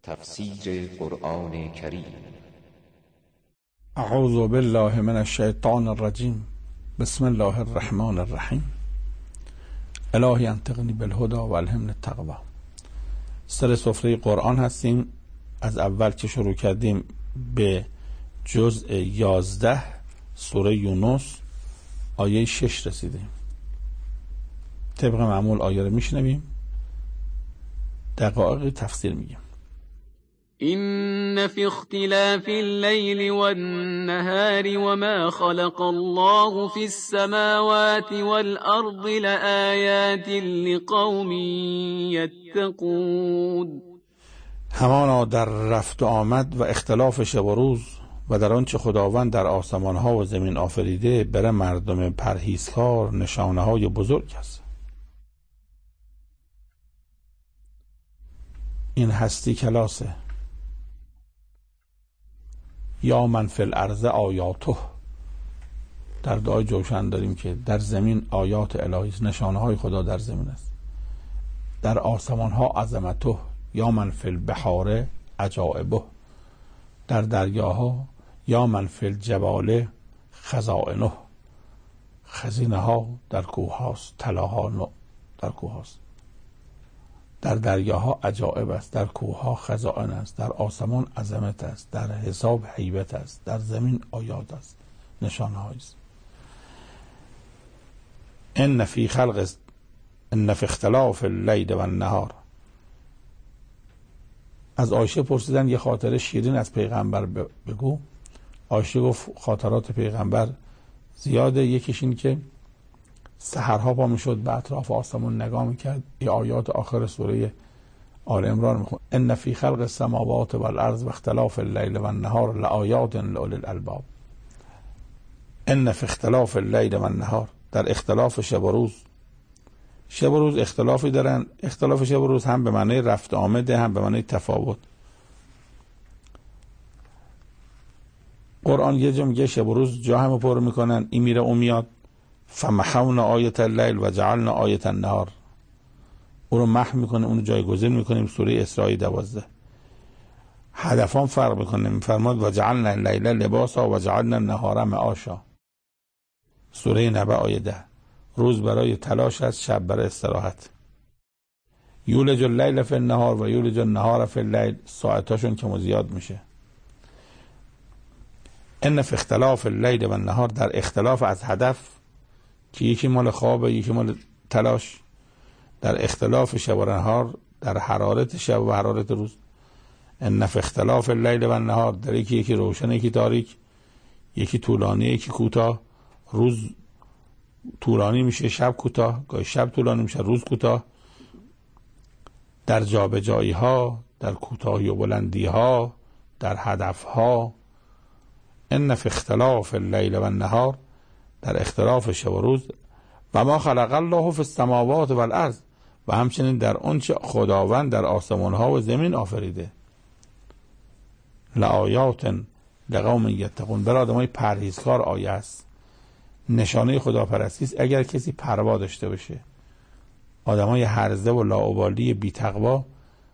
تفسیر قرآن کریم. اعوذ بالله من الشیطان الرجیم. بسم الله الرحمن الرحیم. الهی انطقنی بالهدی و الهمنی التقوی. سر سفره قرآن هستیم. از اول که شروع کردیم به جزء 11 سوره یونس آیه 6 رسیدیم. طبق معمول آیه رو میشنویم، دقایق تفسیر میگیم. إن في اختلاف الليل والنهار وما خلق الله في السماوات والأرض لآيات لقوم يتقون. همانا در رفت و آمد و اختلاف شب و روز و در آنچه خداوند در آسمان ها و زمین آفریده برای مردم پرهیزکار نشانه های بزرگ است. این هستی کلاسه. یا من فی الارض آیاته، در دعای جوشن داریم که در زمین آیات الهی است، نشانه های خدا در زمین است. در آسمان ها عظمته. یا من فی البحار عجائبه، در دریاها. یا من فی الجبال خزائنه، خزینه ها در کوه هاست، طلاها در کوه هاست. در دریاها عجائب است، در کوه ها خزائن است، در آسمان عظمت است، در حساب هیبت است، در زمین آیات است، نشانه است. ان فی اختلاف اللیل و النهار. از عایشه پرسیدن یه خاطره شیرین از پیغمبر بگو. عایشه گفت خاطرات پیغمبر زیاده. یکیش این که سحرها پا میشد به اطراف آسمون نگاه میکرد، ای آیات آخر سوره آل عمران میخوند. ان فی خلق السماوات والارض و اختلاف اللیل و النهار لآیات لأولی الالباب. ان فی اختلاف اللیل و النهار، در اختلاف شب و روز. شب و روز اختلافی دارن. اختلاف شب و روز هم به معنی رفت آمده، هم به معنی تفاوت. قرآن یه جا میگه شب و روز جا همو پر میکنن، این میره اون میاد. فمحونا آیت اللیل و جعلنا آیت النهار، او رو محو میکنه، اون رو جایگزین میکنیم. سوره اسراء 12. هدفان فرق میکنه. میفرماد و جعلنا اللیل لباسا و جعلنا النهار معاشا. سوره نبأ آیه 10. روز برای تلاش است، شب برای استراحت. یولج اللیل فی النهار و یولج النهار فی اللیل، ساعتاشون که زیاد میشه. ان فی اختلاف اللیل و النهار، در اختلاف از هدف که یکی مال خوابه یکی مال تلاش. در اختلاف شب و نهار، در حرارت شب و حرارت روز. ان فی اختلاف اللیل و النهار، در یکی روشن یکی تاریک، یکی طولانی یکی کوتاه. روز طولانی میشه شب کوتاه، گاهی شب طولانی میشه روز کوتاه. در جابجایی ها، در کوتاهی و بلندی ها، در هدف ها. ان فی اختلاف اللیل و النهار، در اختلاف شب و روز. و ما خلق الله فی السماوات والارض، و همچنین در آنچه خداوند در آسمان ها و زمین آفریده. لآیات لقوم یتقون، برای آدمای پرهیزکار آیه است. نشانه خداپرستی است اگر کسی پروا داشته باشه. آدمای هرزه و لاابالی بی تقوا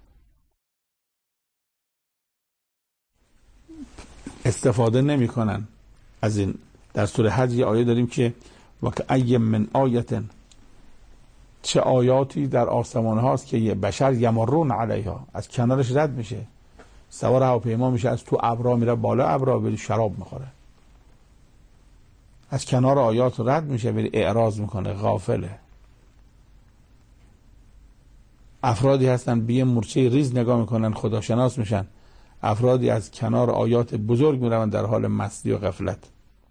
استفاده نمی کنن از این. در سوره حج یه آیه داریم که وکأی من آیت، چه آیاتی در آسمان هاست که یه بشر یمرون علیها، از کنارش رد میشه. سوار هواپیما میشه، از تو ابرا میره بالا ابرا، بری شراب میخوره. از کنار آیات رد میشه، بری اعراض میکنه، غافله. افرادی هستن به مورچه ریز نگاه میکنن، خداشناس میشن. افرادی از کنار آیات بزرگ میرون در حال مستی و غفلت.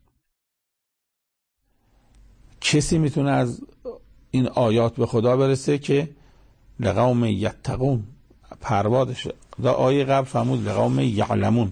کسی میتونه از این آیات به خدا برسه که لقوم یتقون، پروادش. در آیه قبل فرمود لقوم یعلمون.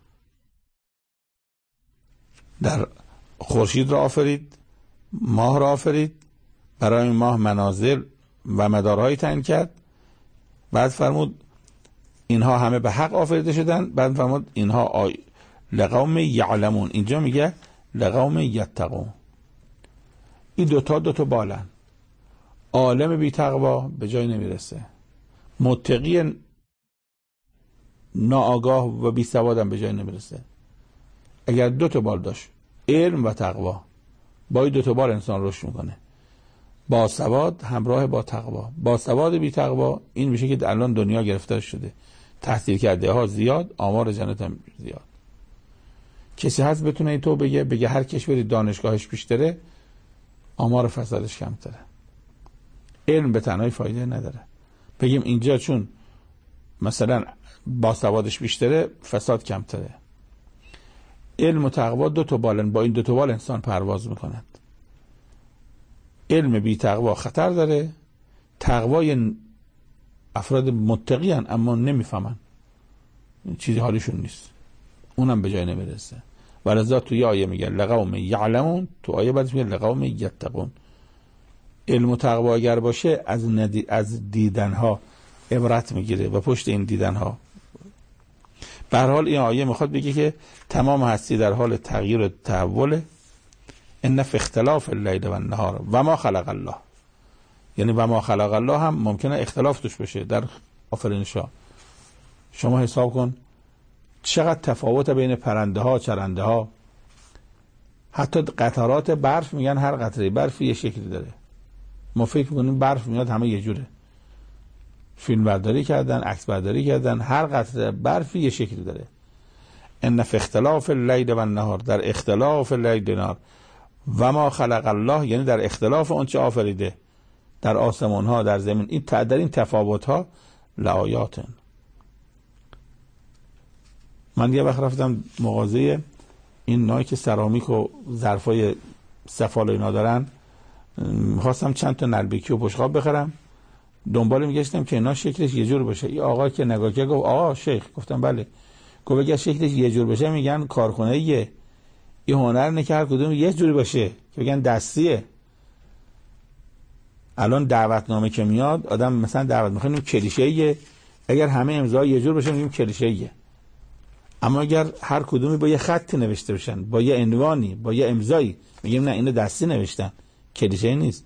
در خورشید را آفرید، ماه را آفرید، برای ماه منازل و مدارهای تعیین کرد. بعد فرمود اینها همه به حق آفریده شدن. بعد فرمود اینها لقوم یعلمون. اینجا میگه لقوم یتقون. این دوتا بالن. عالم بی تقوا به جای نمیرسه. متقی ناآگاه و بی سوادم به جای نمیرسه. اگر 2 تا بال داشت، علم و تقوا، با این 2 تا بال انسان رشد میکنه. با سواد همراه با تقوا. با سواد بی تقوا این میشه که الان دنیا گرفتار شده، تحصیل کرده ها زیاد، آمار جنت هم زیاد. کسی هست بتونه این تو بگه هر کشوری دانشگاهش بیشتره آمار فسادش کمتره؟ علم به تنهایی فایده نداره. بگیم اینجا چون مثلا با سوادش بیشتره فساد کمتره. علم و تقوا 2 تا بالن، با این 2 تا بال انسان پرواز میکند. علم بی تقوا خطر داره. تقوای افراد متقی هن اما نمیفهمن، چیزی حالشون نیست، اونم به جای نمیرسه. ولذا تو یه آیه میگه لقوم یعلمون، تو آیه بعدش میگه لقوم یتقون. علم و تقوا اگر باشه از دیدنها عبرت میگیره و پشت این دیدنها. به هر حال این آیه میخواد بگه که تمام هستی در حال تغییر و تحول. ان فی اختلاف اللیل و النهار و ما خلق الله، یعنی و ما خلق الله هم ممکنه اختلاف توش بشه در آفرینش‌ها. شما حساب کن چقدر تفاوت بین پرنده ها، چرنده ها. حتی قطرات برف میگن هر قطره برف یه شکلی داره. ما فکر میکنیم برف میاد همه یه جوره. فیلم برداری کردن، عکس برداری کردن، هر قطره برف یه شکلی داره. ان فی اختلاف اللیل و النهار، در اختلاف اللیل و النهار و ما خلق الله، یعنی در اختلاف اون چه آفریده در آسمان ها، در زمین، این در این تفاوت ها لآیات. من یه وقت رفتم مغازه این نایی که سرامیک و ظرفای سفال اینا دارن، خواستم چند تا نلبکی و بشقاب بخرم. دنبال میگشتم که اینا شکلش یه جور باشه. این آقا که نگاه کرد گفت آقا شیخ، گفتم بله. گفت اگه شکلش یه جور باشه میگن کارخونه یه این هنر نه که هر کدوم یه جوری باشه که بگن دستیه. الان دعوتنامه که میاد آدم مثلا دعوت میخواد کلیشه‌ایه، اگر همه امضا یه جور باشه میگیم کلیشه‌ایه. اما اگر هر کدومی با یه خطی نوشته باشن، با یه عنوانی، با یه امضایی، میگیم نه اینو دستی نوشتن، کلیشه‌ای نیست.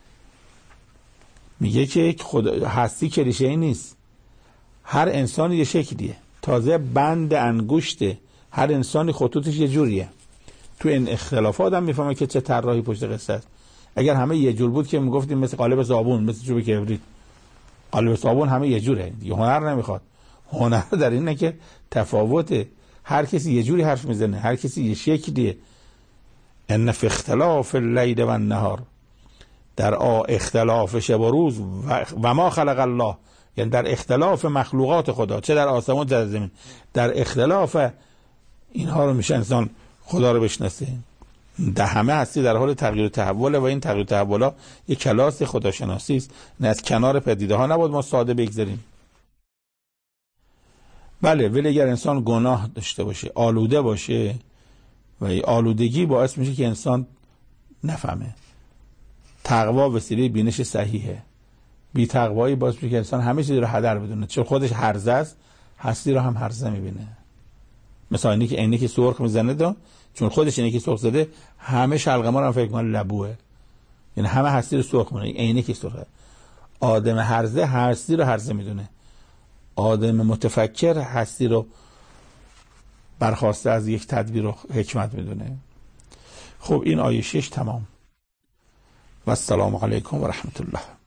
میگه که هستی کلیشه‌ای نیست. هر انسان یه شکلیه. تازه بند انگشته هر انسانی خطوطش یه جوریه. تو این اختلافات هم میفهمه که چه طراحی پشت قصه است. اگر همه یه جور بود که میگفتیم مثل قالب صابون، مثل چوب کبریت، قالب صابون همه یه جوره، دیگه هنر نمیخواد. هنر در اینه که تفاوته، هر کسی یه جوری حرف میزنه، هر کسی یه شکلیه. ان فی اختلاف اللیل و النهار، در اختلاف شب و روز و ما خلق الله، یعنی در اختلاف مخلوقات خدا، چه در آسمان چه در زمین، در اختلاف اینها رو میشه انسان خدا رو بشناسه. در همه هستی در حال تغییر و تحول و این تغییر و تحولها یک کلاس خداشناسی است. نه از کنار پدیده ها نباید ما ساده بگذاریم. بله، ولی اگر انسان گناه داشته باشه، آلوده باشه، و این آلودگی باعث میشه که انسان نفهمه. تقوا وسیله بینش صحیحه. بی تقوایی باعث میشه که انسان همه چیز رو هدر بدونه، چون خودش هرزه است، هستی رو هم هرزه میبینه. مثلا اینی که عینکی سرخ میزنه دا، چون خودش اینی که سرخ زده، همه شلغم ما رو فکر کنن لبوه، یعنی همه هستی رو سرخ می‌کنه. عینکی سرخه. آدم هرزه هستی رو هرزه میدونه. آدم متفکر هستی رو برخواسته از یک تدبیر و حکمت میدونه. خب این آیه 6 تمام. و السلام علیکم و رحمت الله.